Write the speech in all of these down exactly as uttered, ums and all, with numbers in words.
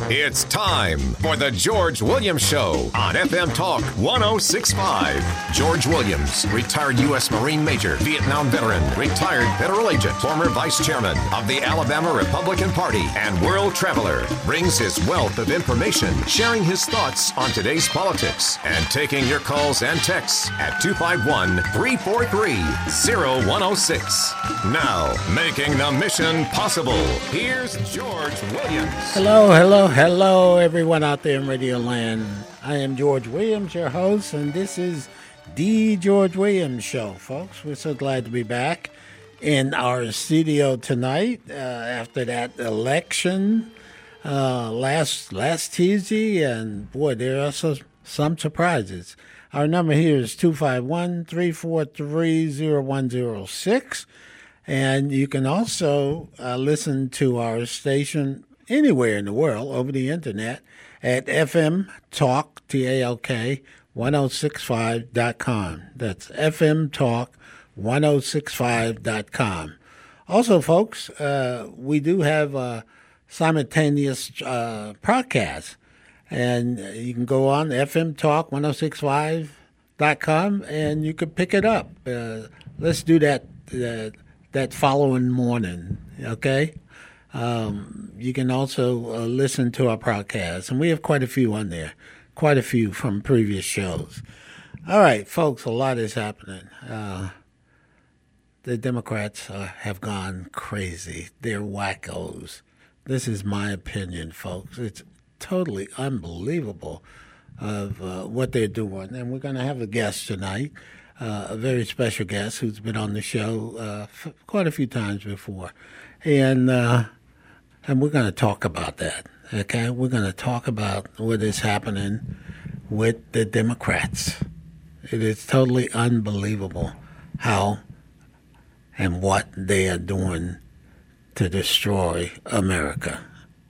It's time for the George Williams Show on F M Talk one oh six point five. George Williams, retired U S Marine Major, Vietnam veteran, retired federal agent, former vice chairman of the Alabama Republican Party, and world traveler, brings his wealth of information, sharing his thoughts on today's politics, and taking your calls and texts at two five one, three four three, oh one oh six. Now, making the mission possible, here's George Williams. Hello, hello, hello, everyone out there in Radio Land. I am George Williams, your host, and this is the George Williams Show, folks. We're so glad to be back in our studio tonight uh, after that election uh, last last Tuesday, and boy, there are also some surprises. Our number here is two five one, three four three, oh one oh six, and you can also uh, listen to our station anywhere in the world over the internet at F M Talk, T A L K, ten sixty-five dot com. That's F M Talk, ten sixty-five dot com. Also, folks, uh, we do have a simultaneous uh, podcast, and you can go on F M Talk, ten sixty-five dot com, and you can pick it up. Uh, let's do that uh, that following morning, okay? Um, you can also uh, listen to our podcast, and we have quite a few on there, quite a few from previous shows. All right, folks, a lot is happening. Uh, the Democrats uh, have gone crazy. They're wackos. This is my opinion, folks. It's totally unbelievable of uh, what they're doing, and we're going to have a guest tonight, uh, a very special guest who's been on the show uh, f- quite a few times before, and uh, and we're going to talk about that, okay? We're going to talk about what is happening with the Democrats. It is totally unbelievable how and what they are doing to destroy America.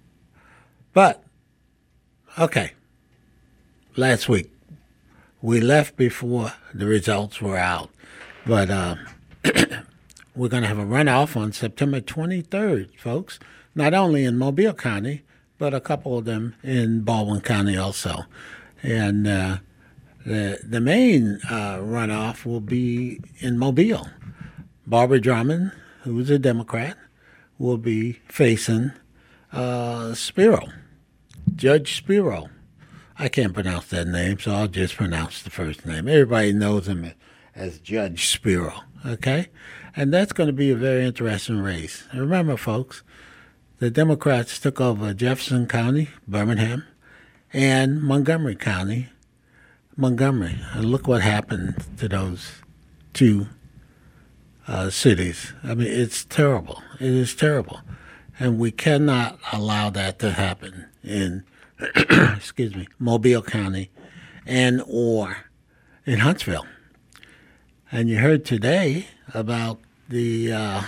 But, okay, last week, we left before the results were out, but uh, we're going to have a runoff on September twenty-third, folks. Not only in Mobile County, but a couple of them in Baldwin County also. And uh, the the main uh, runoff will be in Mobile. Barbara Drummond, who is a Democrat, will be facing uh, Spiro, Judge Spiro. I can't pronounce that name, so I'll just pronounce the first name. Everybody knows him as Judge Spiro, okay? And that's going to be a very interesting race. And remember, folks, the Democrats took over Jefferson County, Birmingham, and Montgomery County, Montgomery. And look what happened to those two uh, cities. I mean, it's terrible. It is terrible. And we cannot allow that to happen in, excuse me, Mobile County and or in Huntsville. And you heard today about the uh,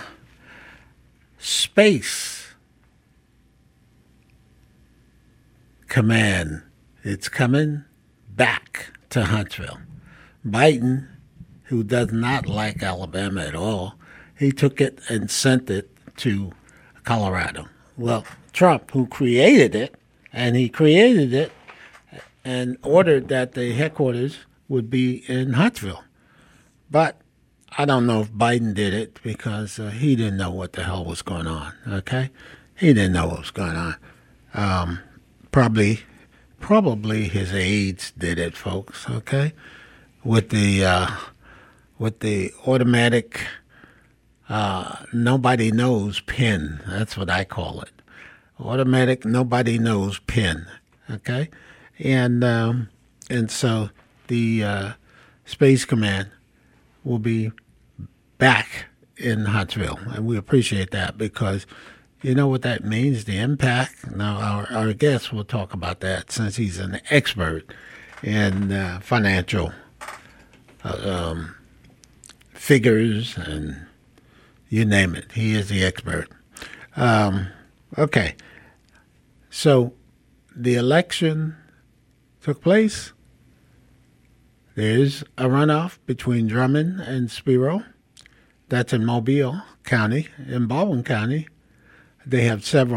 space command. It's coming back to Huntsville. Biden, who does not like Alabama at all, he took it and sent it to Colorado. Well, Trump, who created it, and he created it and ordered that the headquarters would be in Huntsville. But I don't know if Biden did it because uh, he didn't know what the hell was going on, okay? He didn't know what was going on. Um, probably probably his aides did it, folks, okay? With the, uh, with the automatic uh, nobody knows pin. That's what I call it. Automatic nobody knows pin, okay? And, um, and so the uh, Space Command will be back in Huntsville, and we appreciate that because you know what that means, the impact. Now, our, our guest will talk about that since he's an expert in uh, financial uh, um, figures and you name it. He is the expert. Um, okay, so the election took place. There's a runoff between Drummond and Spiro. That's in Mobile County. In Baldwin County, they have several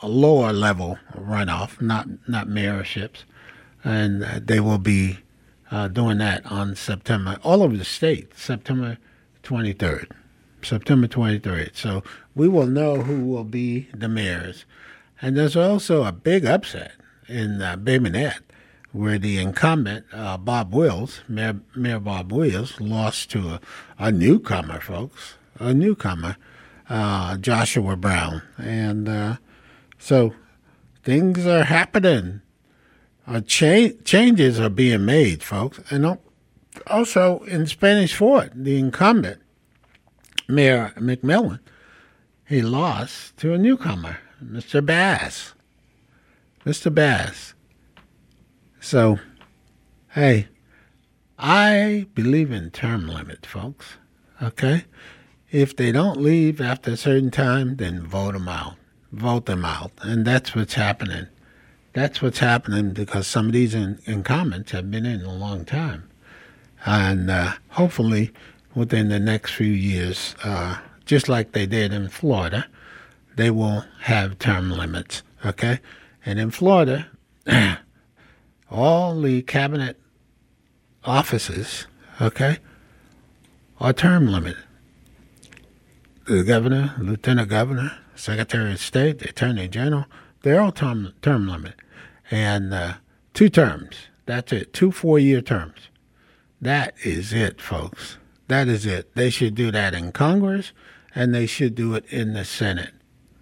a lower level runoff, not not mayorships, and they will be uh, doing that on September, all over the state, September twenty-third. September twenty-third. So we will know who will be the mayors. And there's also a big upset in uh, Bay Minette, where the incumbent, uh, Bob Wills, Mayor, Mayor Bob Wills, lost to a, a newcomer, folks, a newcomer, uh, Joshua Brown. And uh, so things are happening. Uh, cha- changes are being made, folks. And also in Spanish Fort, the incumbent, Mayor McMillan, he lost to a newcomer, Mister Bass. Mister Bass. So, hey, I believe in term limit, folks, okay? If they don't leave after a certain time, then vote them out. Vote them out. And that's what's happening. That's what's happening because some of these in- incumbents have been in a long time. And uh, hopefully within the next few years, uh, just like they did in Florida, they will have term limits, okay? And in Florida, all the cabinet offices, okay, are term limited. The governor, lieutenant governor, secretary of state, the attorney general, they're all term, term limited. And uh, two terms, that's it, two four-year terms. That is it, folks. That is it. They should do that in Congress, and they should do it in the Senate.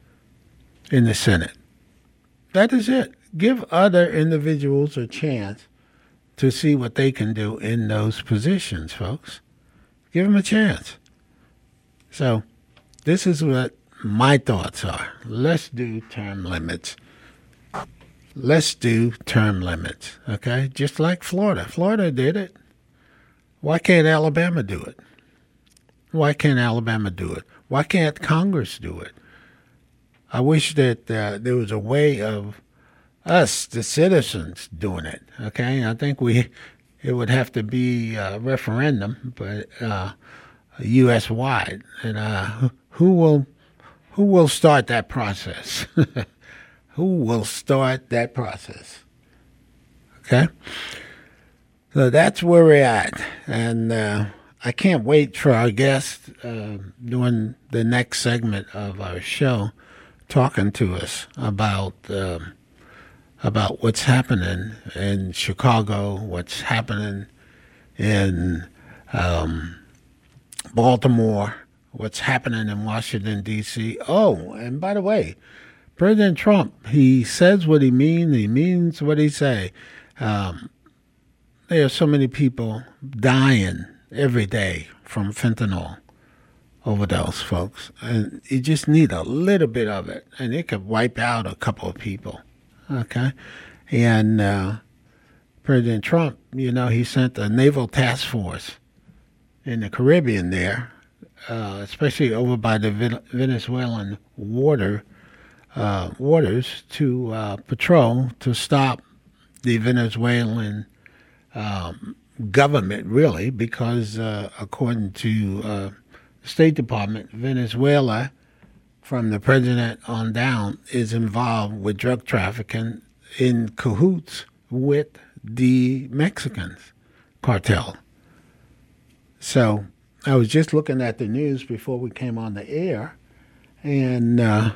In the Senate. That is it. Give other individuals a chance to see what they can do in those positions, folks. Give them a chance. So this is what my thoughts are. Let's do term limits. Let's do term limits, okay? Just like Florida. Florida did it. Why can't Alabama do it? Why can't Alabama do it? Why can't Congress do it? I wish that uh, there was a way of us, the citizens, doing it, okay? I think we, it would have to be a referendum, but uh, U S-wide. And uh, who will who will start that process? Who will start that process? Okay? So that's where we're at. And uh, I can't wait for our guest uh, doing the next segment of our show talking to us about uh, about what's happening in Chicago, what's happening in um, Baltimore, what's happening in Washington, D C Oh, and by the way, President Trump, he says what he means, he means what he say. Um, there are so many people dying every day from fentanyl overdose, folks. And you just need a little bit of it, and it could wipe out a couple of people, okay? And uh, President Trump, you know, he sent a naval task force in the Caribbean there, uh, especially over by the Venezuelan water uh, waters, to uh, patrol, to stop the Venezuelan um, government, really, because uh, according to uh, the State Department, Venezuela, from the president on down, is involved with drug trafficking in cahoots with the Mexicans cartel. So I was just looking at the news before we came on the air, and uh,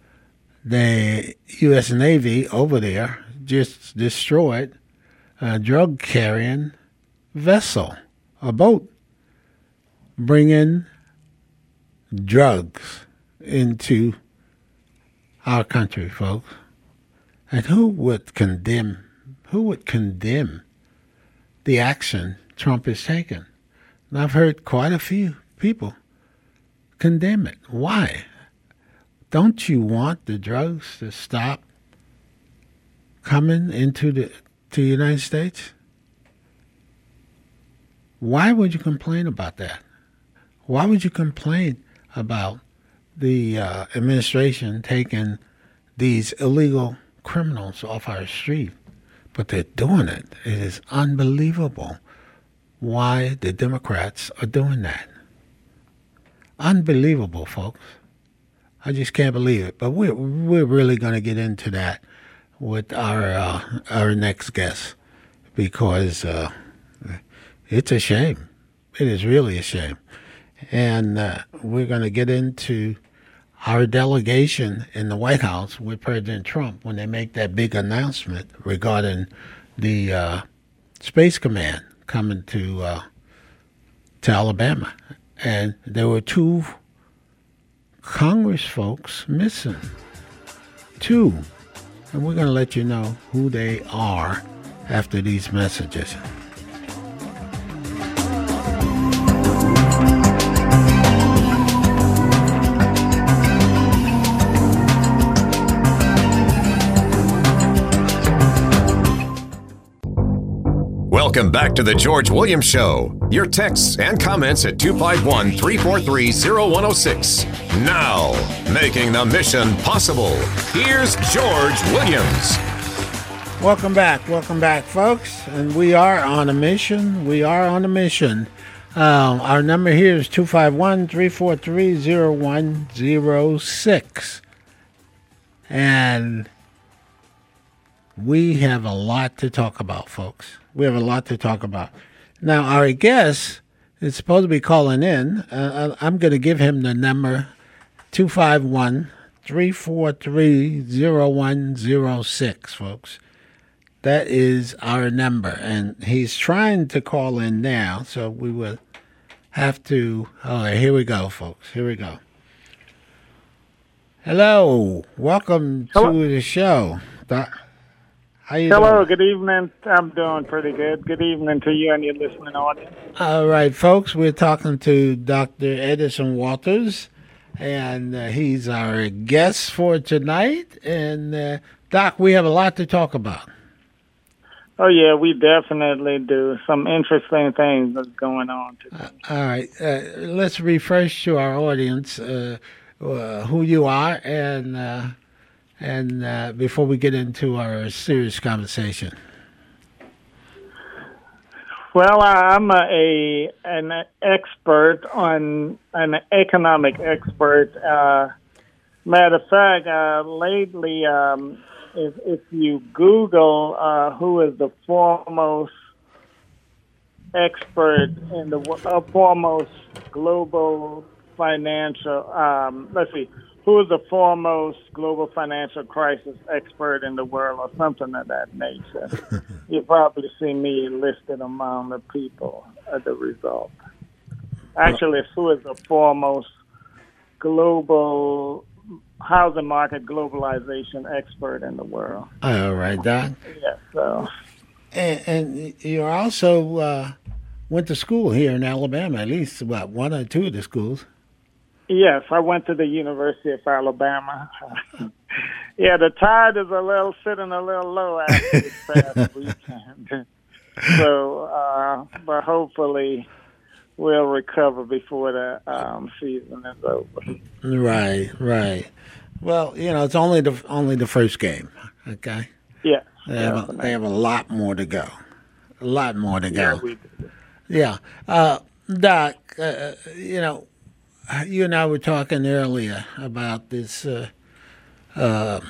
the U S Navy over there just destroyed a drug-carrying vessel, a boat, bringing drugs into our country, folks. And who would condemn, who would condemn the action Trump is taking? And I've heard quite a few people condemn it. Why? Don't you want the drugs to stop coming into the to the United States? Why would you complain about that? Why would you complain about the uh, administration taking these illegal criminals off our street? But they're doing it. It is unbelievable why the Democrats are doing that. Unbelievable, folks. I just can't believe it. But we're we're really going to get into that with our uh, our next guest because uh, it's a shame. It is really a shame, and uh, we're going to get into our delegation in the White House with President Trump when they make that big announcement regarding the uh, Space Command coming to uh, to Alabama, and there were two Congress folks missing, two, and we're going to let you know who they are after these messages. Welcome back to the George Williams Show. Your texts and comments at two five one, three four three, zero one zero six. Now, making the mission possible, here's George Williams. Welcome back. Welcome back, folks. And we are on a mission. We are on a mission. Uh, our number here is two five one, three four three, zero one zero six. And we have a lot to talk about, folks. We have a lot to talk about. Now, our guest is supposed to be calling in. Uh, I'm going to give him the number two five one, three four three, zero one zero six, folks. That is our number. And he's trying to call in now, so we will have to. All right, here we go, folks. Here we go. Hello. Welcome Hello. to the show. Doc. How you Hello, doing? good evening. I'm doing pretty good. Good evening to you and your listening audience. All right, folks, we're talking to Doctor Edison Walters, and uh, he's our guest for tonight. And, uh, Doc, we have a lot to talk about. Oh, yeah, we definitely do. Some interesting things that's going on today. Uh, all right, uh, let's refresh to our audience uh, uh, who you are, and uh, and uh, before we get into our serious conversation. Well, I'm a, a an expert on an economic expert. Uh, matter of fact, uh, lately, um, if, if you Google uh, who is the foremost expert in the uh, foremost global financial, um, let's see, who is the foremost global financial crisis expert in the world, or something of that nature. You probably see me listed among the people as a result. Actually, it's who is the foremost global housing market globalization expert in the world. All right, Doc. Yeah, so. And, and you also uh, went to school here in Alabama, at least, what, one or two of the schools? Yes, I went to the University of Alabama. Yeah, the tide is a little sitting a little low after this past weekend. So, uh, but hopefully we'll recover before the um, season is over. Right, right. Well, you know, it's only the only the first game. Okay. Yeah. They have a, they have a lot more to go. A lot more to Yeah, go. we do. Yeah. Uh, Doc, uh, you know, you and I were talking earlier about this, uh, uh,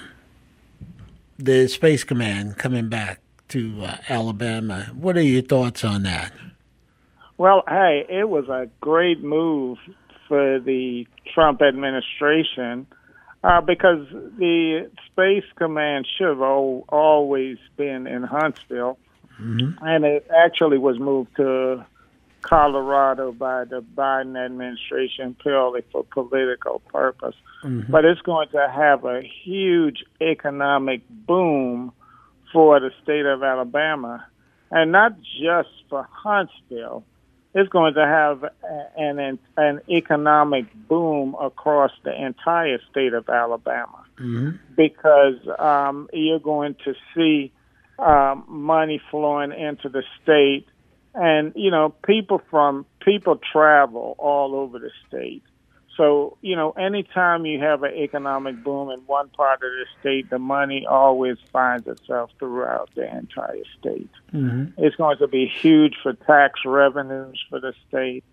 the Space Command coming back to uh, Alabama. What are your thoughts on that? Well, hey, it was a great move for the Trump administration uh, because the Space Command should have al- always been in Huntsville, mm-hmm. and it actually was moved to Colorado by the Biden administration purely for political purpose. Mm-hmm. But it's going to have a huge economic boom for the state of Alabama, and not just for Huntsville. It's going to have an, an an economic boom across the entire state of Alabama, mm-hmm. because um, you're going to see um, money flowing into the state. And, you know, people from people travel all over the state. So, you know, anytime you have an economic boom in one part of the state, the money always finds itself throughout the entire state. Mm-hmm. It's going to be huge for tax revenues for the state.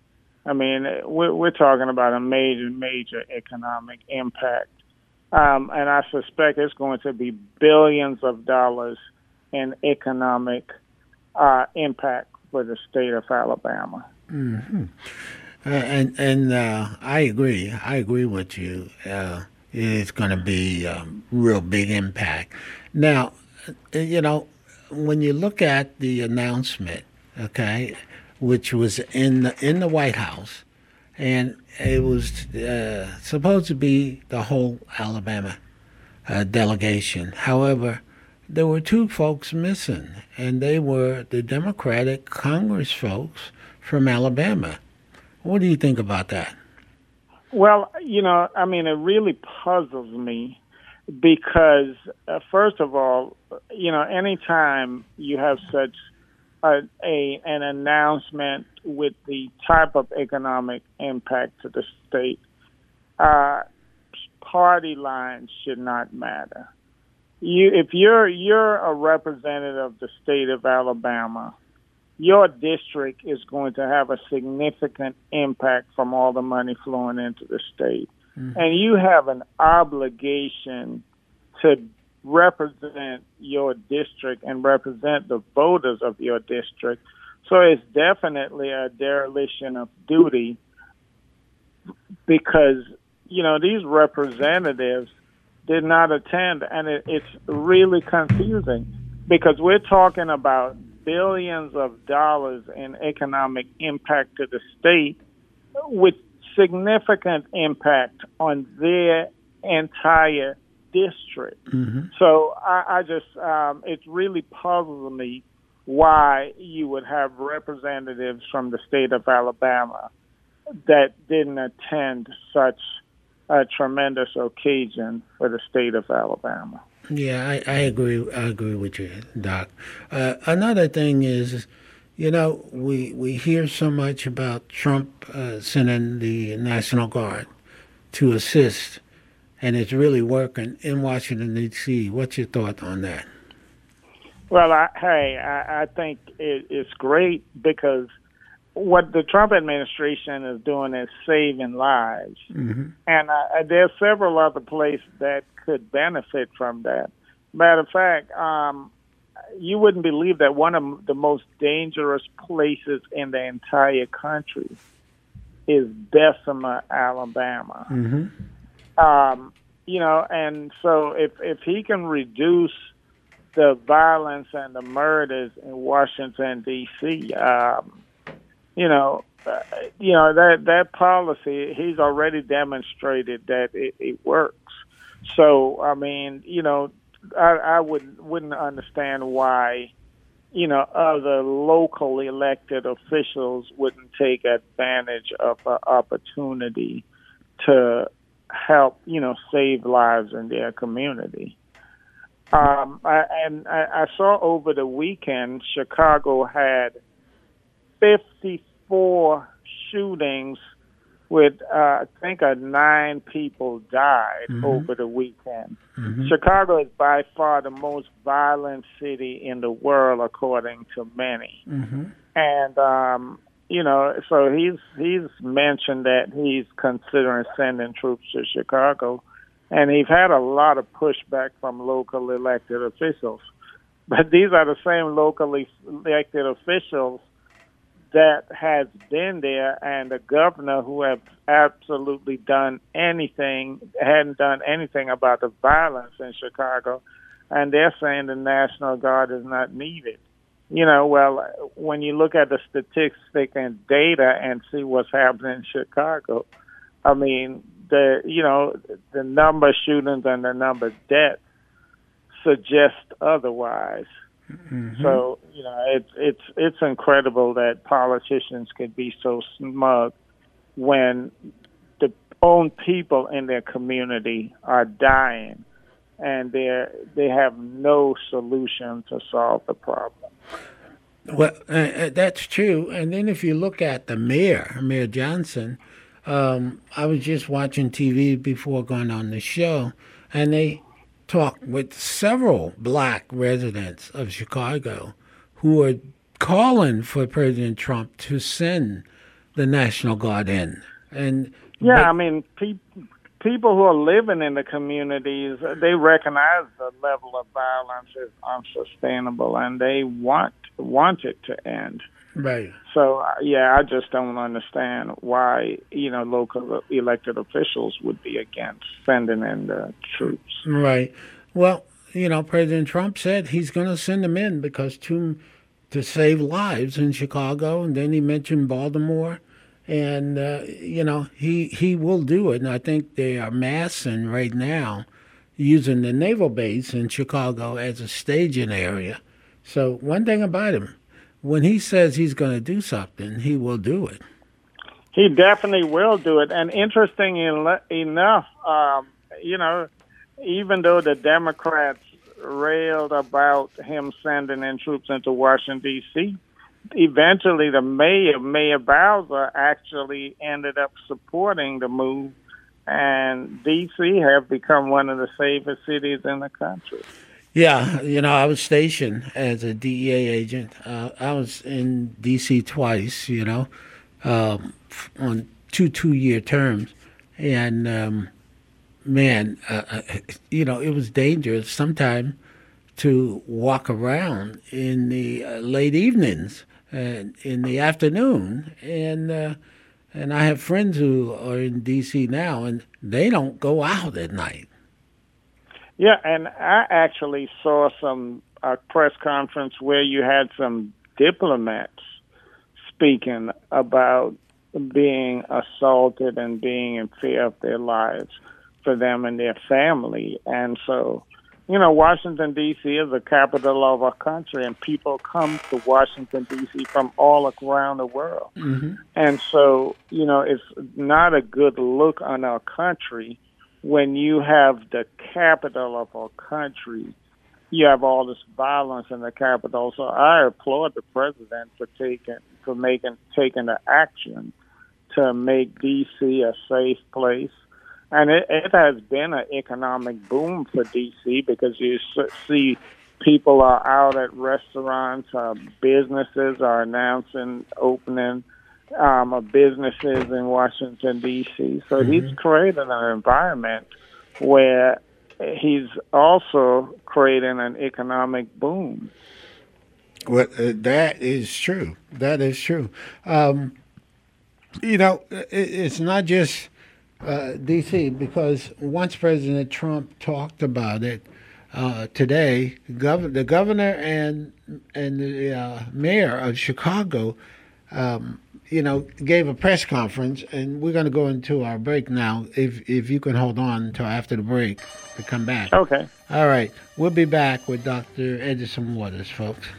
I mean, we're, we're talking about a major, major economic impact. Um, and I suspect it's going to be billions of dollars in economic uh, impact for the state of Alabama. Mm-hmm. Uh, and and uh, I agree. I agree with you. Uh, it's going to be a real big impact. Now, you know, when you look at the announcement, okay, which was in the, in the White House, and it was uh, supposed to be the whole Alabama uh, delegation. However, there were two folks missing, and they were the Democratic Congress folks from Alabama. What do you think about that? Well, you know, I mean, it really puzzles me because, uh, first of all, you know, anytime you have such a, a an announcement with the type of economic impact to the state, uh, party lines should not matter. You, if you're you're a representative of the state of Alabama, your district is going to have a significant impact from all the money flowing into the state. Mm-hmm. And you have an obligation to represent your district and represent the voters of your district. So it's definitely a dereliction of duty because, you know, these representatives did not attend, and it, it's really confusing because we're talking about billions of dollars in economic impact to the state with significant impact on their entire district. Mm-hmm. So I, I just, um, it really puzzles me why you would have representatives from the state of Alabama that didn't attend such a tremendous occasion for the state of Alabama. Yeah, I, I agree. I agree with you, Doc. Uh, another thing is, you know, we we hear so much about Trump uh, sending the National Guard to assist, and it's really working in Washington, D C What's your thought on that? Well, I, hey, I, I think it, it's great because what the Trump administration is doing is saving lives. Mm-hmm. And uh, there are several other places that could benefit from that. Matter of fact, um, you wouldn't believe that one of the most dangerous places in the entire country is Bessemer, Alabama. Mm-hmm. Um, you know, and so if, if he can reduce the violence and the murders in Washington, D C, um, you know, uh, you know that that policy, he's already demonstrated that it, it works. So, I mean, you know, I, I would, wouldn't understand why, you know, other local elected officials wouldn't take advantage of an opportunity to help, you know, save lives in their community. Um, I, and I, I saw over the weekend, Chicago had fifty-four shootings with, uh, I think, uh, nine people died mm-hmm. over the weekend. Mm-hmm. Chicago is by far the most violent city in the world, according to many. Mm-hmm. And, um, you know, so he's he's mentioned that he's considering sending troops to Chicago. And he's had a lot of pushback from local elected officials. But these are the same locally elected officials that has been there, and the governor who have absolutely done anything, hadn't done anything about the violence in Chicago, and they're saying the National Guard is not needed. You know, well, when you look at the statistic and data and see what's happening in Chicago, I mean, the you know the number of shootings and the number of deaths suggest otherwise. Mm-hmm. So you know it's it's it's incredible that politicians could be so smug when the own people in their community are dying and they they have no solution to solve the problem. Well, uh, that's true. And then if you look at the mayor, Mayor Johnson, um, I was just watching T V before going on the show, and they talked with several black residents of Chicago who are calling for President Trump to send the National Guard in. And yeah, but, I mean, pe- people who are living in the communities, they recognize the level of violence is unsustainable, and they want want it to end. Right. So, uh, yeah, I just don't understand why, you know, local elected officials would be against sending in the troops. Right. Well, you know, President Trump said he's going to send them in because to, to save lives in Chicago, and then he mentioned Baltimore. And, uh, you know, he he will do it. And I think they are massing right now using the naval base in Chicago as a staging area. So one thing about him, when he says he's going to do something, he will do it. He definitely will do it. And interesting enough, um, you know, even though the Democrats railed about him sending in troops into Washington, D C, eventually the mayor, Mayor Bowser, actually ended up supporting the move, and D C have become one of the safest cities in the country. Yeah, you know, I was stationed as a D E A agent. Uh, I was in D C twice, you know, um, on two two-year terms. And, um, man, uh, you know, it was dangerous sometimes to walk around in the uh, late evenings and in the afternoon. And uh, and I have friends who are in D C now, and they don't go out at night. Yeah, and I actually saw some uh, press conference where you had some diplomats speaking about being assaulted and being in fear of their lives for them and their family. And so, you know, Washington, D C is the capital of our country, and people come to Washington, D C from all around the world. Mm-hmm. And so, you know, it's not a good look on our country when you have the capital of our country, you have all this violence in the capital. So I applaud the president for taking for making taking the action to make D C a safe place. And it, it has been an economic boom for D C because you see people are out at restaurants, uh, businesses are announcing opening Um, of businesses in Washington, D C. So mm-hmm. he's created an environment where he's also creating an economic boom. Well, uh, that is true. That is true. Um, you know, it, it's not just uh, D C, because once President Trump talked about it uh, today, gov- the governor and, and the uh, mayor of Chicago um, you know, gave a press conference, and we're going to go into our break now. If if you can hold on until after the break to come back. Okay. All right. We'll be back with Doctor Edison Waters, folks.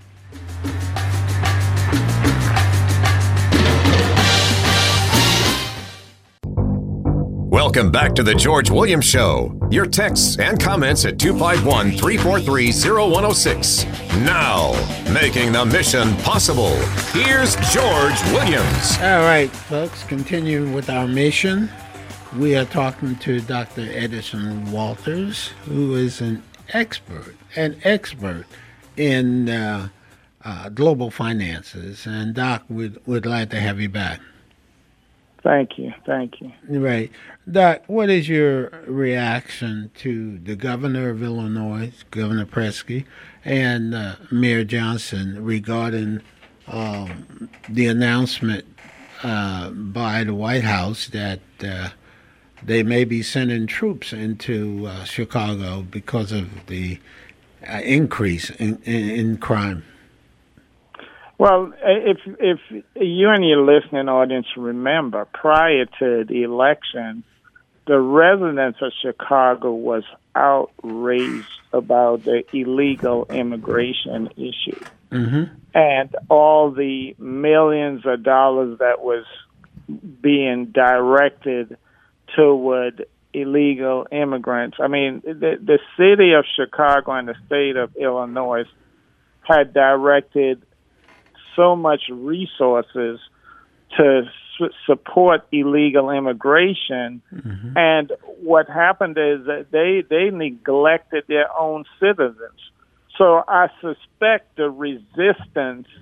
Welcome back to the George Williams Show. Your texts and comments at two five one, three four three, zero one zero six. Now, making the mission possible, here's George Williams. All right, folks, continuing with our mission. We are talking to Doctor Edison Walters, who is an expert, an expert in uh, uh, global finances. And, Doc, we'd, we'd like to have you back. Thank you. Thank you. Right. Doc, what is your reaction to the governor of Illinois, Governor Presky, and uh, Mayor Johnson regarding um, the announcement uh, by the White House that uh, they may be sending troops into uh, Chicago because of the uh, increase in, in, in crime? Well, if if you and your listening audience remember, prior to the election, the residents of Chicago was outraged about the illegal immigration issue. Mm-hmm. And all the millions of dollars that was being directed toward illegal immigrants. I mean, the, the city of Chicago and the state of Illinois had directed so much resources to su- support illegal immigration. Mm-hmm. And what happened is that they, they neglected their own citizens. So I suspect the resistance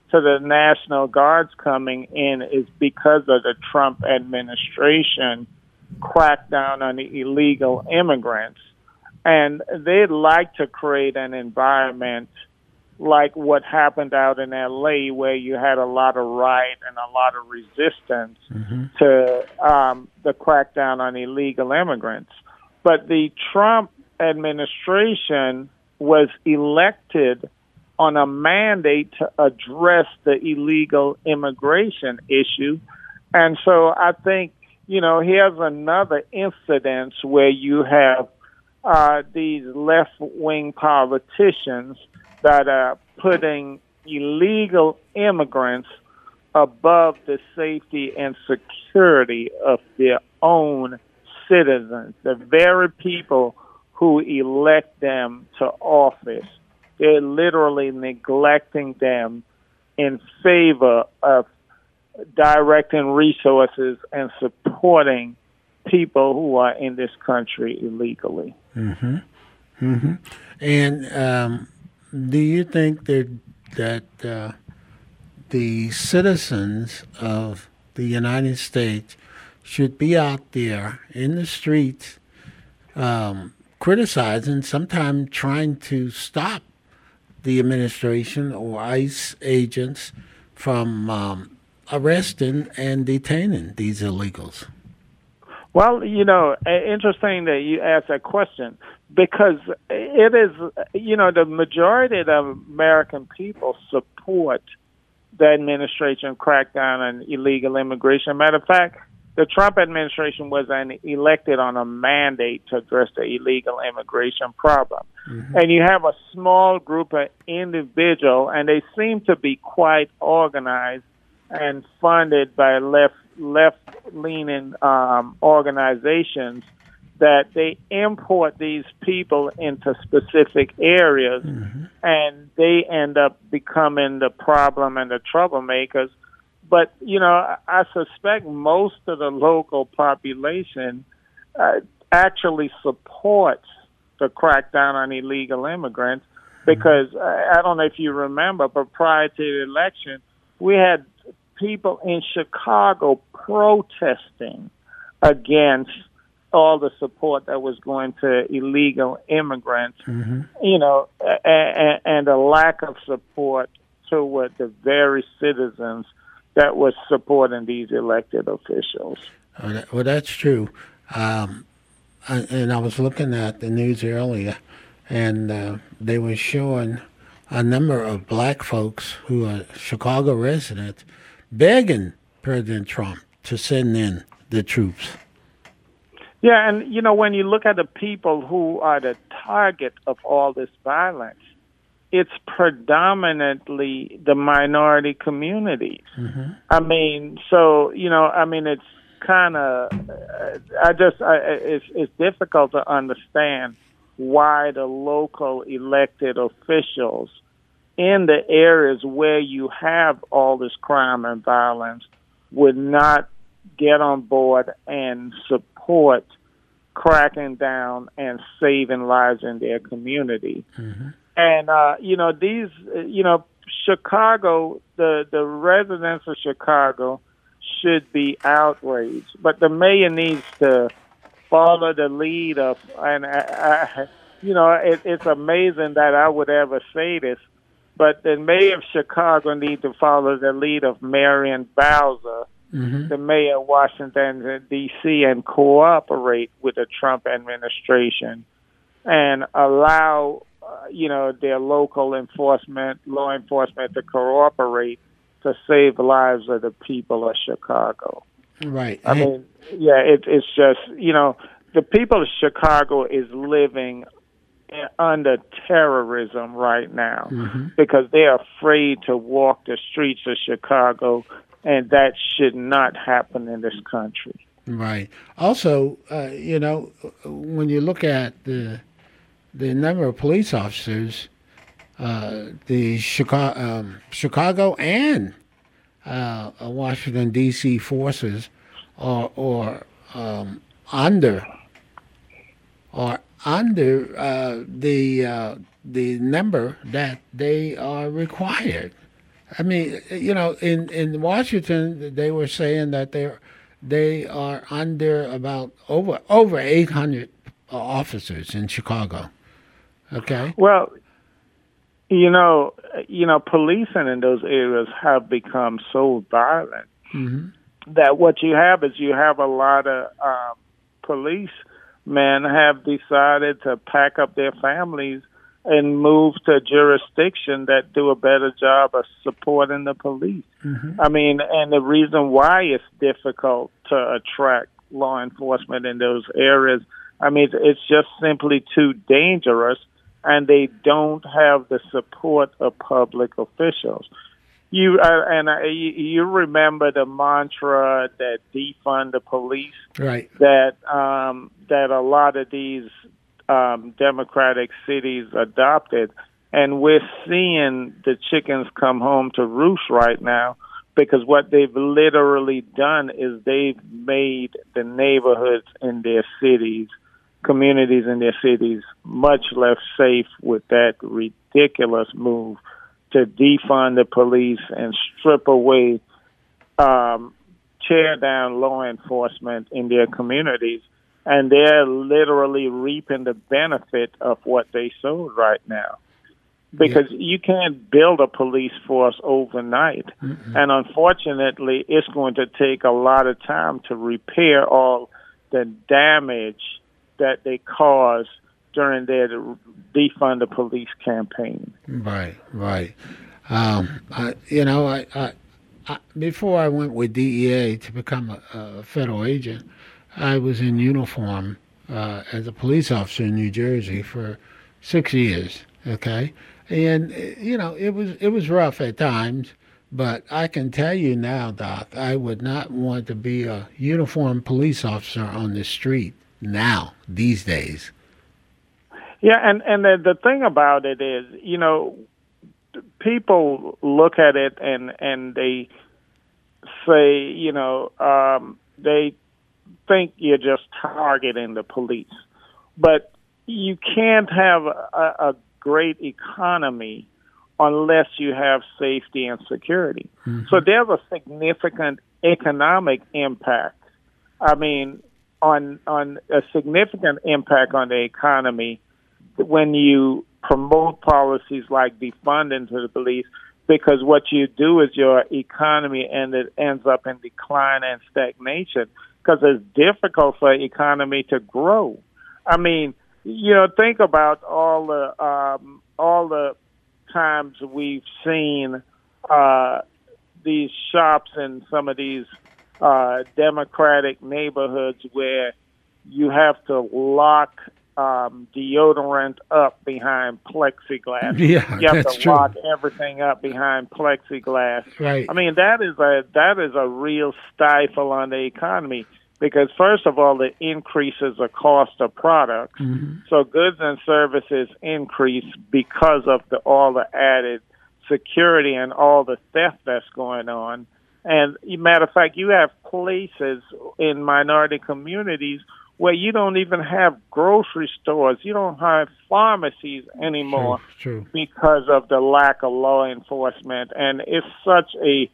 to the National Guards coming in is because of the Trump administration crackdown on the illegal immigrants. And they'd like to create an environment like what happened out in L A, where you had a lot of riot and a lot of resistance mm-hmm. to um, the crackdown on illegal immigrants. But the Trump administration was elected on a mandate to address the illegal immigration issue. And so I think, you know, here's another incident where you have uh, these left-wing politicians that are putting illegal immigrants above the safety and security of their own citizens, the very people who elect them to office. They're literally neglecting them in favor of directing resources and supporting people who are in this country illegally. Mm-hmm. Mm-hmm. And um, do you think that that uh, the citizens of the United States should be out there in the streets um, criticizing, sometimes trying to stop the administration or ICE agents from um, arresting and detaining these illegals? Well, you know, interesting that you asked that question, because it is, you know, the majority of the American people support the administration crackdown on illegal immigration. Matter of fact, the Trump administration was an, elected on a mandate to address the illegal immigration problem. Mm-hmm. And you have a small group of individuals, and they seem to be quite organized and funded by left left-leaning um, organizations, that they import these people into specific areas, mm-hmm. and they end up becoming the problem and the troublemakers. But, you know, I suspect most of the local population uh, actually supports the crackdown on illegal immigrants, because mm-hmm. I, I don't know if you remember, but prior to the election, we had people in Chicago protesting against all the support that was going to illegal immigrants, mm-hmm. you know, and, and a lack of support toward the very citizens that was supporting these elected officials. Well, that's true. Um, and I was looking at the news earlier, and uh, they were showing a number of black folks who are Chicago residents begging President Trump to send in the troops. Yeah, and, you know, when you look at the people who are the target of all this violence, it's predominantly the minority communities. Mm-hmm. I mean, so, you know, I mean, it's kind of, I just, I, it's, it's difficult to understand why the local elected officials in the areas where you have all this crime and violence would not get on board and support cracking down and saving lives in their community. Mm-hmm. And, uh, you know, these, you know, Chicago, the, the residents of Chicago should be outraged, but the mayor needs to follow the lead of, and, I, I, you know, it, it's amazing that I would ever say this, but the mayor of Chicago needs to follow the lead of Marion Bowser, mm-hmm. the mayor of Washington, D C, and cooperate with the Trump administration and allow, uh, you know, their local enforcement, law enforcement to cooperate to save the lives of the people of Chicago. Right. I hey. mean, yeah, it, it's just, you know, the people of Chicago is living under terrorism right now, mm-hmm. because they're afraid to walk the streets of Chicago, and that should not happen in this country. Right. Also, uh, you know, when you look at the the number of police officers, uh, the Chicago, um, Chicago and uh, Washington D C forces are, are um, under are under uh, the uh, the number that they are required. I mean, you know, in, in Washington, they were saying that they're they are under about over over eight hundred officers in Chicago. Okay. Well, you know, you know, policing in those areas have become so violent Mm-hmm. that what you have is you have a lot of um, policemen have decided to pack up their families and move to a jurisdiction that do a better job of supporting the police. Mm-hmm. I mean, and the reason why it's difficult to attract law enforcement in those areas, I mean, it's just simply too dangerous, and they don't have the support of public officials. You uh, and uh, you, you remember the mantra that defund the police, Right. that um, that a lot of these um, democratic cities adopted, and we're seeing the chickens come home to roost right now, because what they've literally done is they've made the neighborhoods in their cities, communities in their cities, much less safe with that ridiculous move to defund the police and strip away, um, tear down law enforcement in their communities. And they're literally reaping the benefit of what they sowed right now. Because yeah. you can't build a police force overnight. Mm-hmm. And unfortunately, it's going to take a lot of time to repair all the damage that they caused during their defund the police campaign. Right, right. Um, I, you know, I, I, I, before I went with D E A to become a, a federal agent, I was in uniform uh, as a police officer in New Jersey for six years. Okay, and you know, it was it was rough at times, but I can tell you now, Doc, I would not want to be a uniformed police officer on the street now these days. Yeah, and, and the, the thing about it is, you know, people look at it and, and they say, you know, um, they think you're just targeting the police. But you can't have a, a great economy unless you have safety and security. Mm-hmm. So there's a significant economic impact. I mean, on on a significant impact on the economy when you promote policies like defunding to the police, because what you do is your economy and it ends up in decline and stagnation, because it's difficult for the economy to grow. I mean, you know, think about all the um, all the times we've seen uh, these shops in some of these uh, democratic neighborhoods where you have to lock Um, deodorant up behind plexiglass. Yeah, you have that's to true. lock everything up behind plexiglass. Right. I mean, that is a that is a real stifle on the economy, because first of all, it increases the cost of products. Mm-hmm. So goods and services increase because of the all the added security and all the theft that's going on. And matter of fact, you have places in minority communities where you don't even have grocery stores. You don't have pharmacies anymore. True, true. Because of the lack of law enforcement. And it's such a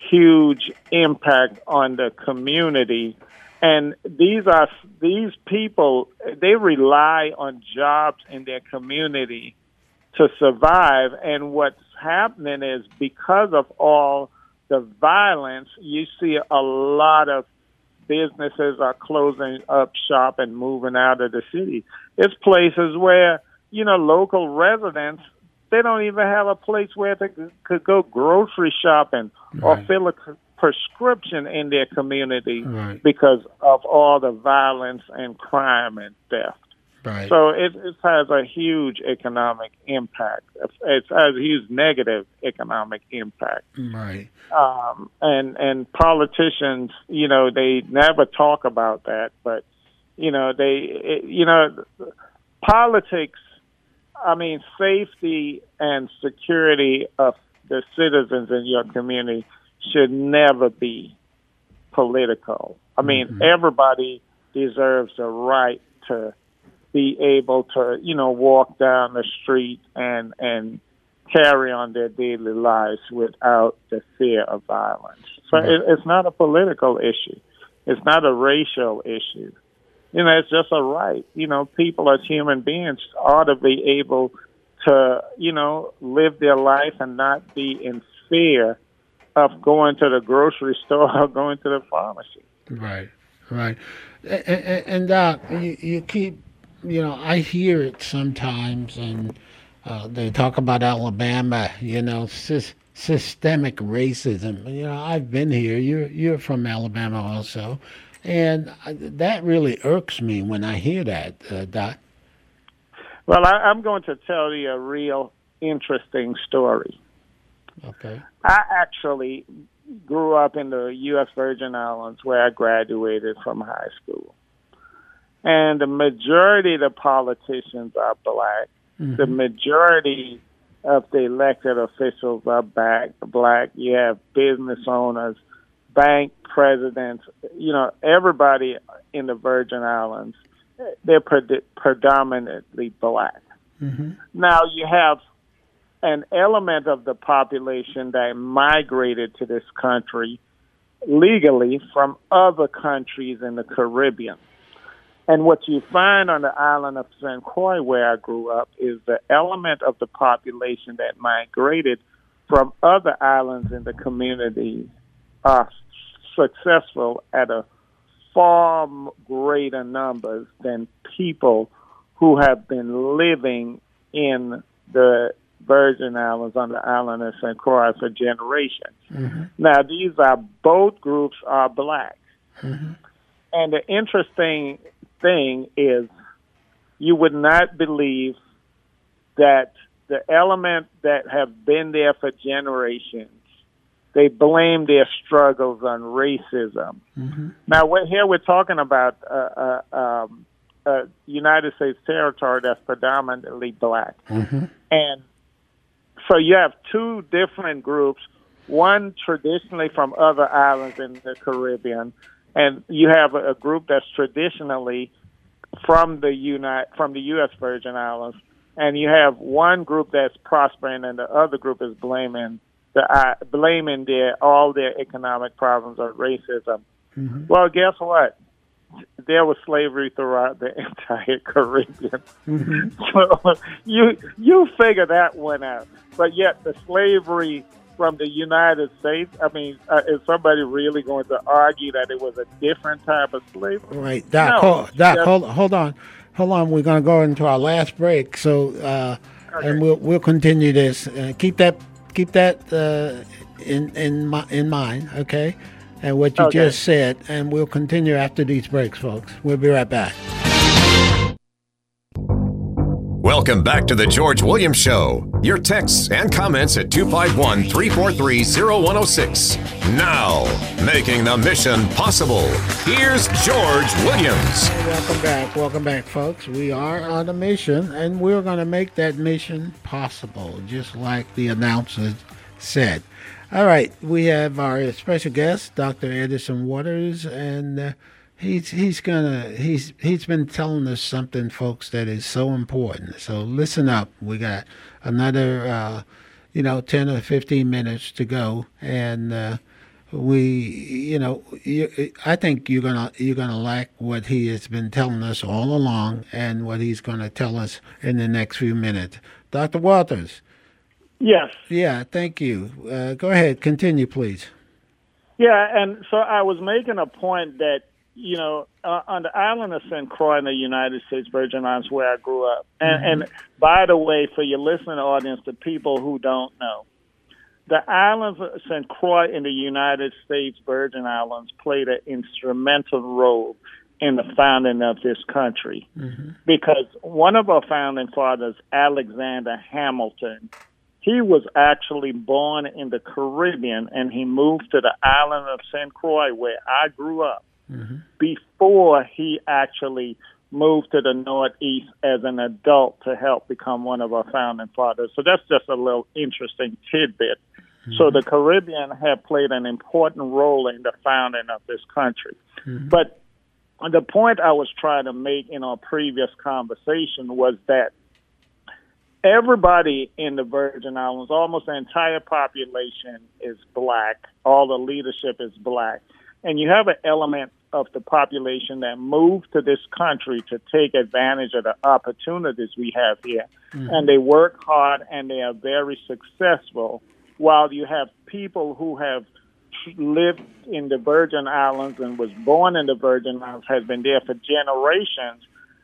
huge impact on the community. And these are these people, they rely on jobs in their community to survive. And what's happening is, because of all the violence, you see a lot of businesses are closing up shop and moving out of the city. It's places where, you know, local residents, they don't even have a place where they could go grocery shopping right. or fill a prescription in their community right. because of all the violence and crime and theft. Right. So it, it has a huge economic impact. It has a huge negative economic impact. Right. Um, and and politicians, you know, they never talk about that, but you know, they, it, you know, politics. I mean, safety and security of the citizens in your community should never be political. I mean, mm-hmm. everybody deserves the right to be able to, you know, walk down the street and and carry on their daily lives without the fear of violence. So Right. it, it's not a political issue. It's not a racial issue. You know, it's just a right. You know, people as human beings ought to be able to, you know, live their life and not be in fear of going to the grocery store or going to the pharmacy. Right, right. And, and Doc, you, you keep, you know, I hear it sometimes, and uh, they talk about Alabama, you know, sys- systemic racism. You know, I've been here. You're you're from Alabama also, and I- that really irks me when I hear that, uh, Doc. Well, I, I'm going to tell you a real interesting story. Okay. I actually grew up in the U S Virgin Islands where I graduated from high school. And the majority of the politicians are black. Mm-hmm. The majority of the elected officials are black. black. You have business owners, bank presidents, you know, everybody in the Virgin Islands, they're pred- predominantly black. Mm-hmm. Now, you have an element of the population that migrated to this country legally from other countries in the Caribbean. And what you find on the island of Saint Croix, where I grew up, is the element of the population that migrated from other islands in the community are successful at a far greater numbers than people who have been living in the Virgin Islands on the island of Saint Croix for generations. Mm-hmm. Now, these are both groups are black. Mm-hmm. And the interesting thing is you would not believe that the element that have been there for generations, they blame their struggles on racism. Mm-hmm. Now, we're, here we're talking about uh, uh, um, uh, United States territory that's predominantly black. Mm-hmm. And so you have two different groups, one traditionally from other islands in the Caribbean, and you have a, a group that's traditionally from the Uni- from the U S Virgin Islands, and you have one group that's prospering, and the other group is blaming the uh, blaming their all their economic problems on racism. Mm-hmm. Well, guess what? There was slavery throughout the entire Caribbean. Mm-hmm. So you you figure that one out. But yet the slavery from the United States, I mean, uh, is somebody really going to argue that it was a different type of slavery? Right, Doc. No. Hold, Doc, Yes. hold, hold on, hold on. We're going to go into our last break. So, uh, Okay. and we'll we'll continue this. Uh, keep that keep that uh, in in mi- in mind, okay? And what you Okay. just said, and we'll continue after these breaks, folks. We'll be right back. Welcome back to the George Williams Show. Your texts and comments at two five one, three four three, zero one zero six. Now, making the mission possible, here's George Williams. Welcome back. Welcome back, folks. We are on a mission, and we're going to make that mission possible, just like the announcers said. All right, we have our special guest, Doctor Edison Waters, and uh, he's he's gonna he's he's been telling us something, folks, that is so important. So listen up. We got another uh, you know ten or fifteen minutes to go, and uh, we you know you, I think you're gonna you're gonna like what he has been telling us all along, and what he's gonna tell us in the next few minutes. Doctor Waters. Yes. Yeah, thank you. Uh, go ahead, continue, please. Yeah, and so I was making a point that, you know, uh, on the island of Saint Croix in the United States Virgin Islands where I grew up, and, Mm-hmm. and by the way, for your listening audience, the people who don't know, the islands of Saint Croix in the United States Virgin Islands played an instrumental role in the founding of this country, Mm-hmm. because one of our founding fathers, Alexander Hamilton, he was actually born in the Caribbean, and he moved to the island of Saint Croix, where I grew up, Mm-hmm. before he actually moved to the Northeast as an adult to help become one of our founding fathers. So that's just a little interesting tidbit. Mm-hmm. So the Caribbean have played an important role in the founding of this country. Mm-hmm. But the point I was trying to make in our previous conversation was that everybody in the Virgin Islands, almost the entire population is black. All the leadership is black. And you have an element of the population that moved to this country to take advantage of the opportunities we have here. Mm-hmm. And they work hard and they are very successful, while you have people who have lived in the Virgin Islands and was born in the Virgin Islands, has been there for generations.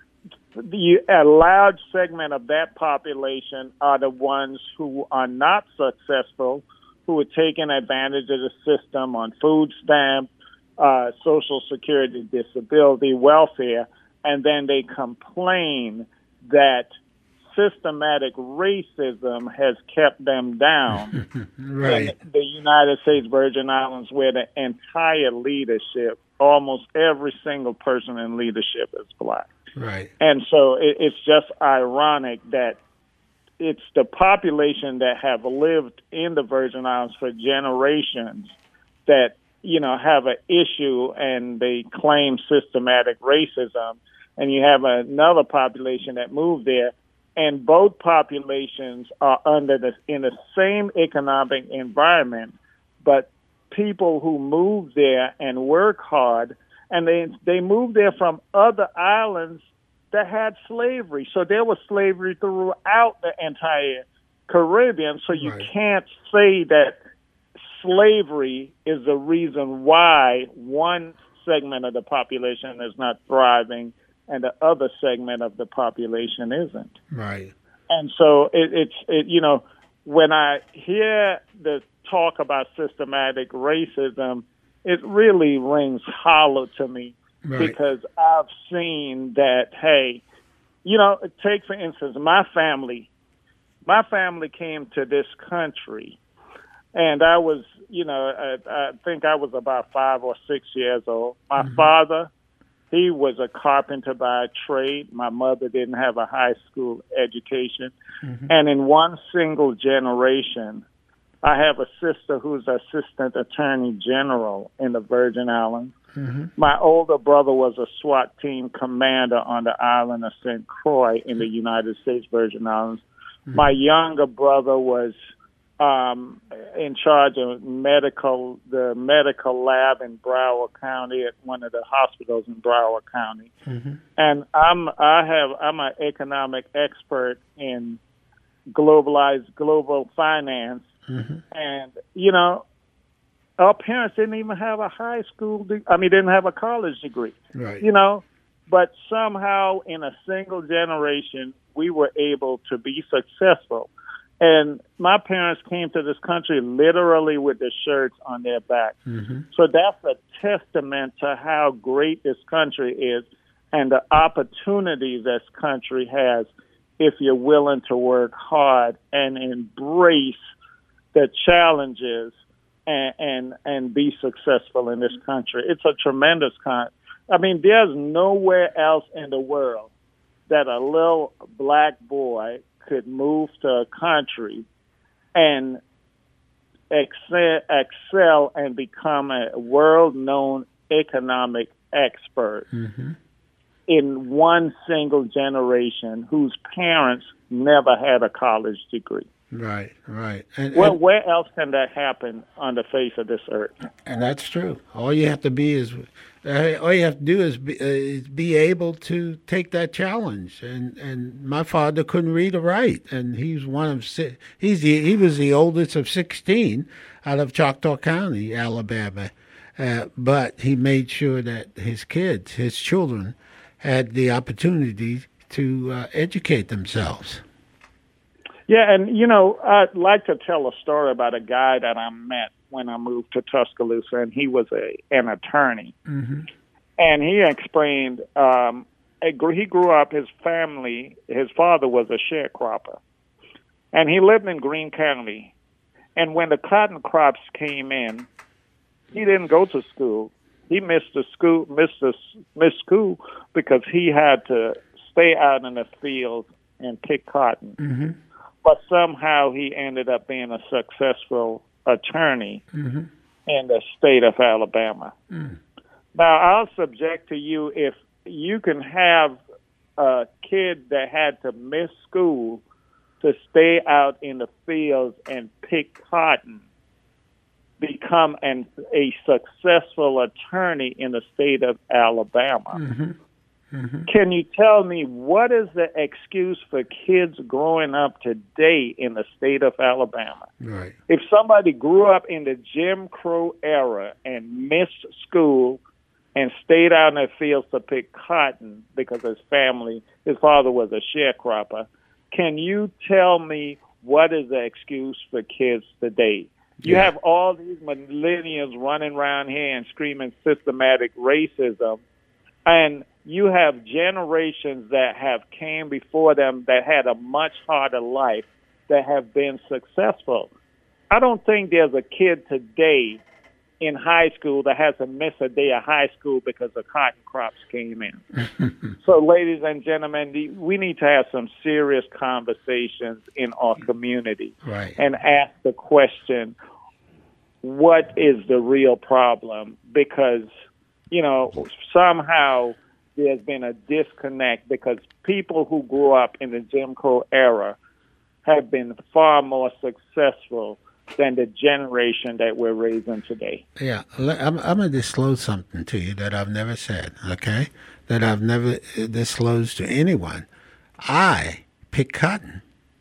The, a large segment of that population are the ones who are not successful, who are taking advantage of the system on food stamps, uh, Social Security, disability, welfare, and then they complain that systematic racism has kept them down. Right. In the United States Virgin Islands, where the entire leadership, almost every single person in leadership is black. Right. And so it, it's just ironic that it's the population that have lived in the Virgin Islands for generations that, you know, have an issue and they claim systematic racism. And you have another population that moved there, and both populations are under the in the same economic environment, but people who move there and work hard, and they they move there from other islands that had slavery. So there was slavery throughout the entire Caribbean. So you right. can't say that slavery is the reason why one segment of the population is not thriving and the other segment of the population isn't. Right. And so it, it's, it, you know, when I hear the talk about systematic racism, it really rings hollow to me. Right. Because I've seen that, hey, you know, take, for instance, my family. My family came to this country, and I was, you know, I, I think I was about five or six years old. My mm-hmm. father, he was a carpenter by trade. My mother didn't have a high school education. Mm-hmm. And in one single generation, I have a sister who's Assistant Attorney General in the Virgin Islands. Mm-hmm. My older brother was a SWAT team commander on the island of Saint Croix in the United States Virgin Islands. Mm-hmm. My younger brother was um, in charge of medical, the medical lab in Broward County at one of the hospitals in Broward County. Mm-hmm. And I'm I have I'm an economic expert in globalized global finance. Mm-hmm. And you know, our parents didn't even have a high school. De- I mean, didn't have a college degree. Right. You know, but somehow in a single generation, we were able to be successful. And my parents came to this country literally with the shirts on their back. Mm-hmm. So that's a testament to how great this country is and the opportunities this country has if you're willing to work hard and embrace the challenges and, and and be successful in this country. It's a tremendous con. I mean, there's nowhere else in the world that a little black boy could move to a country and excel, excel and become a world-known economic expert mm-hmm. in one single generation whose parents never had a college degree. Right, right. And, well, and, where else can that happen on the face of this earth? And that's true. All you have to be is, uh, all you have to do is be, uh, is be able to take that challenge. And and my father couldn't read or write, and he's one of six, he's the, he was the oldest of sixteen out of Choctaw County, Alabama. Uh, but he made sure that his kids, his children, had the opportunity to uh, educate themselves. Yeah, and, you know, I'd like to tell a story about a guy that I met when I moved to Tuscaloosa, and he was a an attorney. Mm-hmm. And he explained, um, he grew up, his family, his father was a sharecropper, and he lived in Greene County. And when the cotton crops came in, he didn't go to school. He missed the school, missed the, missed school because he had to stay out in the field and pick cotton. Mm-hmm. But somehow he ended up being a successful attorney mm-hmm. in the state of Alabama. Mm. Now, I'll subject to you, if you can have a kid that had to miss school to stay out in the fields and pick cotton become an, a successful attorney in the state of Alabama. Mm-hmm. Mm-hmm. Can you tell me what is the excuse for kids growing up today in the state of Alabama? Right. If somebody grew up in the Jim Crow era and missed school and stayed out in the fields to pick cotton because his family, his father was a sharecropper, can you tell me what is the excuse for kids today? You Yeah. have all these millennials running around here and screaming systematic racism, and you have generations that have came before them that had a much harder life that have been successful. I don't think there's a kid today in high school that has to miss a day of high school because the cotton crops came in. So, ladies and gentlemen, we need to have some serious conversations in our community Right. and ask the question, what is the real problem? Because, you know, somehow there's been a disconnect because people who grew up in the Jim Crow era have been far more successful than the generation that we're raising today. Yeah, le- I'm, I'm going to disclose something to you that I've never said, okay? That I've never uh, disclosed to anyone. I pick cotton.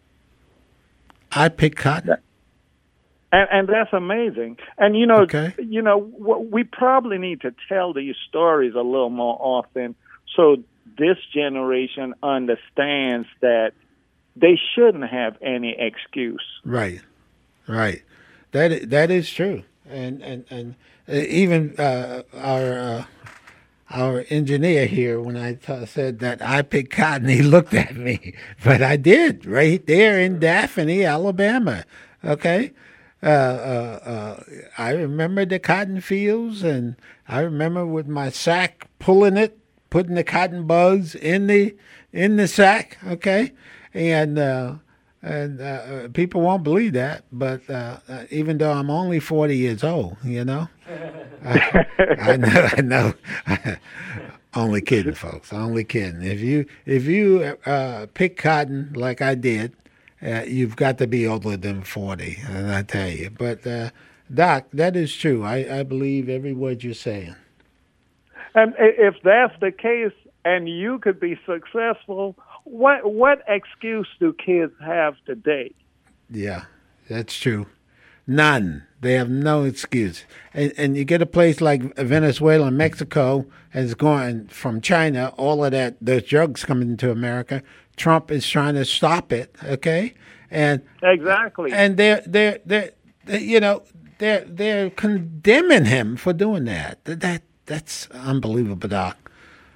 I pick cotton. And, and that's amazing. And, you know, Okay. you know, w- we probably need to tell these stories a little more often so this generation understands that they shouldn't have any excuse. Right, right. That i- that is true. And and and uh, even uh, our uh, our engineer here, when I t- said that I pick cotton, he looked at me, but I did right there in Daphne, Alabama. Okay. Uh, uh, uh, I remember the cotton fields, and I remember with my sack pulling it, putting the cotton buds in the in the sack. Okay, and uh, and uh, people won't believe that, but uh, uh, even though I'm only forty years old, you know, I, I know, I know. Only kidding, folks. Only kidding. If you if you uh, pick cotton like I did. Uh, you've got to be older than forty, and I tell you. But, uh, Doc, that is true. I, I believe every word you're saying. And i- if that's the case and you could be successful, what what excuse do kids have today? Yeah, that's true. None. They have no excuse. And, and you get a place like Venezuela and Mexico, and it's going from China, all of that, those drugs coming into America. Trump is trying to stop it, okay? And Exactly. and they're they're they're, they you know they're they're condemning him for doing that. That, that that's unbelievable, Doc.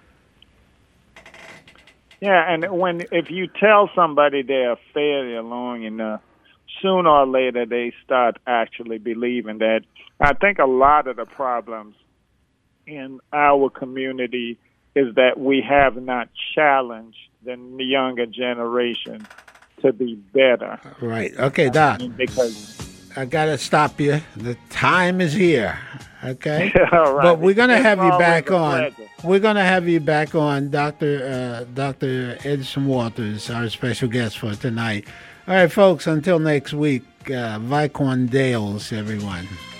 Yeah, and when if you tell somebody they're a failure long enough, sooner or later they start actually believing that. I think a lot of the problems in our community is that we have not challenged the younger generation to be better. Right. Okay, Doc. Because I gotta stop you. The time is here. Okay. All right. But we're gonna It's have you always back a on. pleasure. We're gonna have you back on, Doctor uh, Doctor Edson Walters, our special guest for tonight. All right, folks. Until next week. Uh, Vicon Dales, everyone.